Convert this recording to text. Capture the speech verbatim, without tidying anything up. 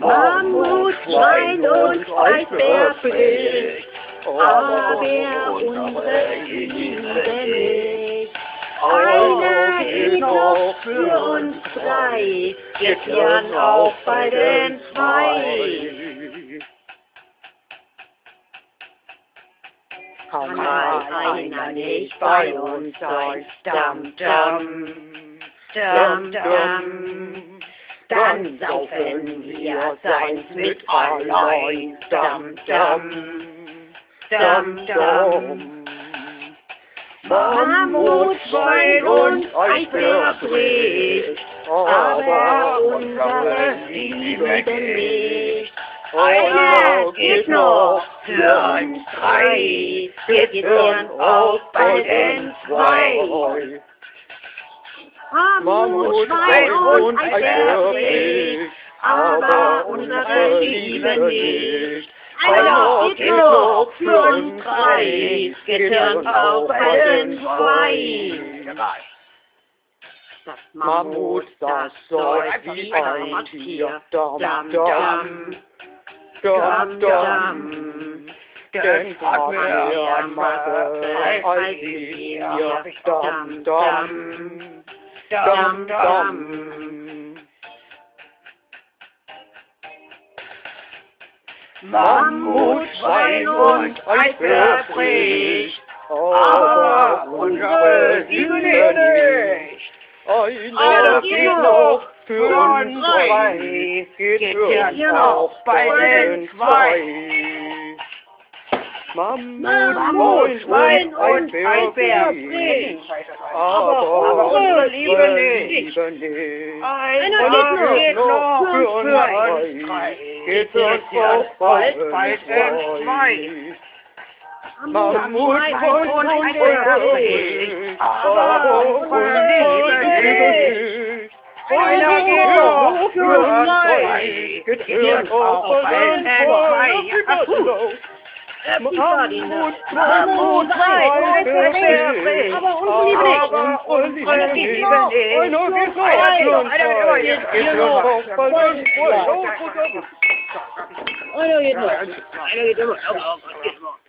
Mammut, Schwein und Eisbär bricht, aber unsere Liebe nicht. Einer geht noch für uns drei, wir kehren auch bei den zwei. Kann mal einer nicht bei uns sein, dam, dam, dam, dam. Dann saufen wir seins mit allein, dam, dam, dam, dam. Mammut, Schwein und Eisbär bricht, aber unsere Liebe nicht. Einer geht noch für uns drei, wir kehren auch bei den zwei. Mammut, Schwein und Eisbär bricht, aber unsere Liebe nicht. Einer geht noch für uns drei, wir kehren auch bei den zwei. Das Mammut, das säuft wie ein Tier, dam, dam, dam, dam. Denn hat mehr Masse als wir, dam, dam, dam, dam. Mammut, Schwein und Eisbär bricht, aber unsere Liebe nicht. Einer geht noch für uns drei, geht für auch bei den zwei. Mammut, Schwein und Eisbär bricht, aber unsere Liebe nicht. Einer geht noch für uns drei, geht für auch bald bei den zwei. Mammut, Schwein und Eisbär bricht, aber unsere Liebe nicht. Einer geht noch für uns drei, geht auch bei den zwei. Mammut, Mammut, Schwein, Eisbär bricht, aber unsere Liebe nicht. Aber unsere Liebe nicht. Einer geht noch für uns drei, geht auch bei den zwei. Einer geht noch. Einer geht immer.